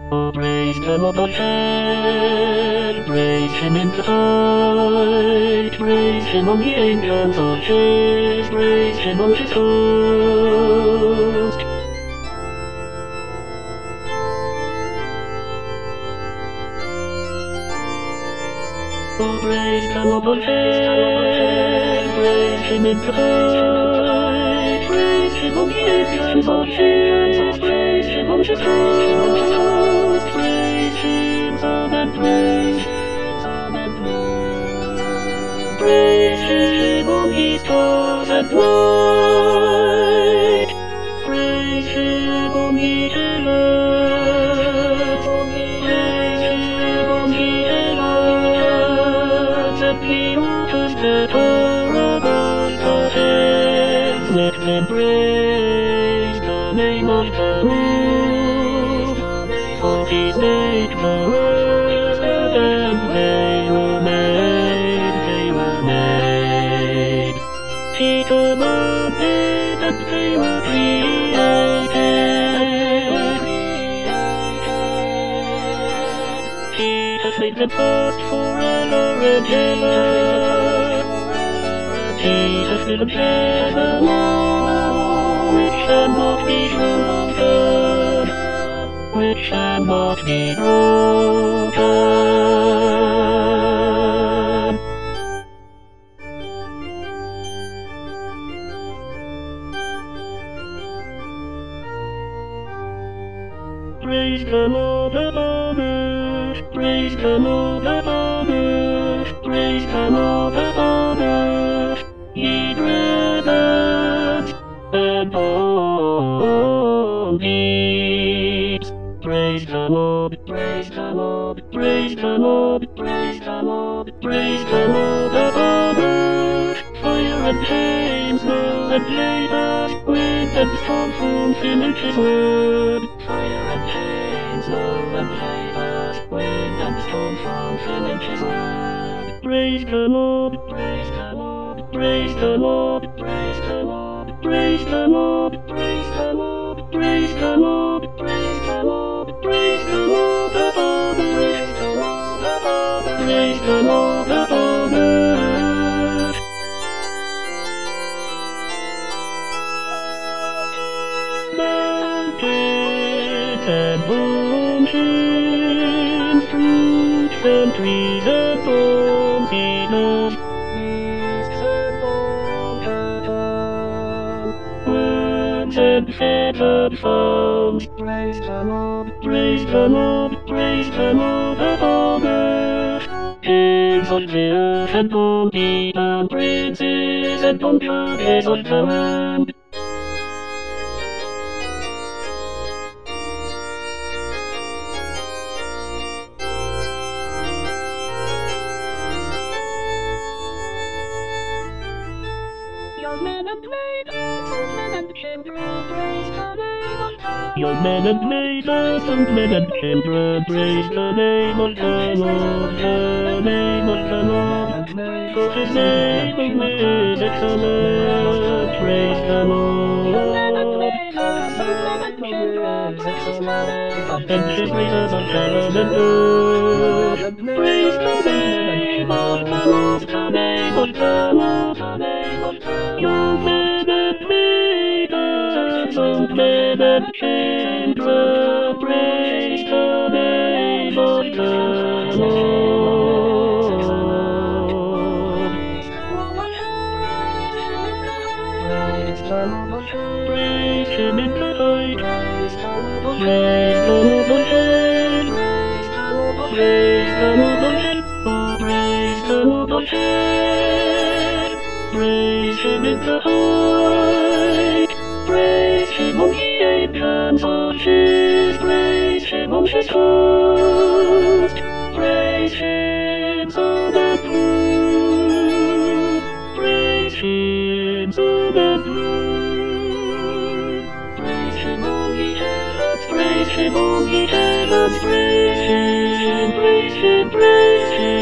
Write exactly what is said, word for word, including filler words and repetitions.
Oh, praise the Lord of heaven, praise him in the height, praise him on the angels of his, praise him on his host. Oh, praise the Lord of heaven, praise him in the height, praise him on the angels of his, praise him on his host. Praise him, son and praise him, son and praise. Praise him on his cross and light. Praise him on the heavens, praise him on the heavens, and the altars that are above the heavens. Let them praise the name of the Lord, for his name the world, and they were made, they were made. He commanded and they were created. He has made them fast forever and ever. He has given them a law which cannot be broken, which cannot be broken. Praise the Lord above earth, praise the Lord above earth, praise the Lord above earth, ye heavens and all deeps. Praise the Lord, praise the Lord, praise the Lord, praise the Lord, praise the Lord above earth. Fire and flames, snow and labor, wind and storm fulfill his word. Fire and flames, snow and labor, wind and storm fulfill his word. Praise the Lord, praise the Lord, praise the Lord, praise the Lord, praise the Lord, praise the Lord, praise the Lord, praise the Lord, praise the Lord above earth, praise the Lord above earth. Mountains and oceans, fruits and trees and thorns enough, beasts and all cattle, worms and feathered fowls. Praise the Lord, praise the Lord, praise the Lord above earth. Kings of the earth and all the earth, princes and conquerors of the land. Young men and maidens, old men and children, praise the name of the Lord. Young men and maidens, old men and children, praise the name of the Lord, the name of the Lord. For his name is excellent, praise the Lord. Young men and maidens, old men and children, praise the name of the Lord. And his praises on heaven and earth, praise the name of the Lord, the name of the Lord, the name of the Lord. Young men and maidens, old men and children, praise the name of the Lord. Praise the Lord, praise him in the height, praise the Lord, praise the Lord of heaven, praise the Lord of heaven, oh, praise the Lord of heaven. Praise him in the height, praise him on the angels of his, praise him on his host, praise him son and moon, praise him son and moon, praise him on the heavens, praise him on the heavens, praise him, praise him, praise him.